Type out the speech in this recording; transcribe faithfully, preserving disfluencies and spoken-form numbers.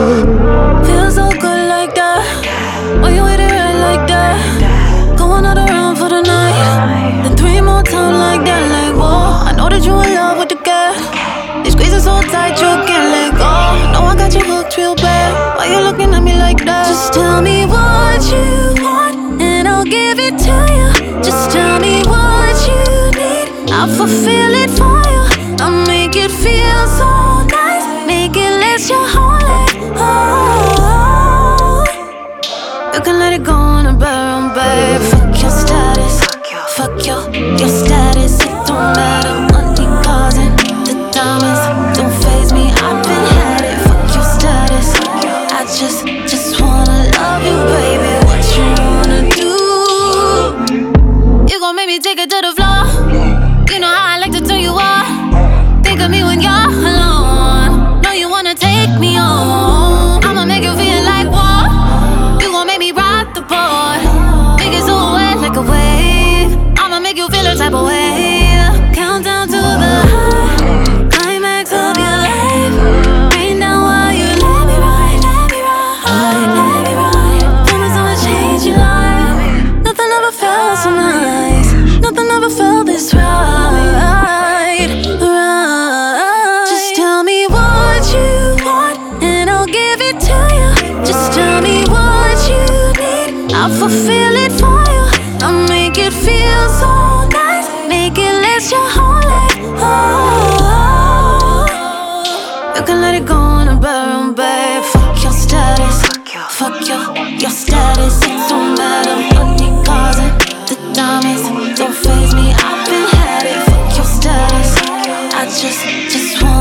Feels so good like that. When you hit it right like that. Going out around for the night. Then three more times like that, like whoa. I know that you in love with the girl. You squeeze it so tight you can't let go. No, I got you hooked real bad. Why you looking at me like that? Just tell me what you want and I'll give it to you. Just tell me what you need, I'll fulfill it for you. I'll make it feel so nice, make it last your whole life. Oh, you can let it go on a bedroom, babe. Fuck your status, fuck your, your status. It don't matter, money causing the diamonds don't faze me. I've been had it, fuck your status. I just, just wanna love you, baby. What you wanna do? You gon' make me take it to the floor. You know how I like to turn you on. Think of me when you're alone. Know you wanna take me home. I'ma make you feel like whoa. You gon' make me rock the boat. Make it so wet like a wave. I'ma make you feel a type of way. Count down to the high climax of your life. Rain down while you let me ride, let me ride, let me ride. Promise I'ma change your life. Nothing ever felt so nice. Nothing ever felt this right, right. Just tell me what you want and I'll give it to you. Just tell me what you need, I'll fulfill it for you. I'll make it feel so nice, make it last your whole life. Oh, you can let it go on a bedroom, babe. Fuck your status, fuck your, your status. It don't matter, money causing the diamonds don't faze me. I've been had it, fuck your status. I just, just want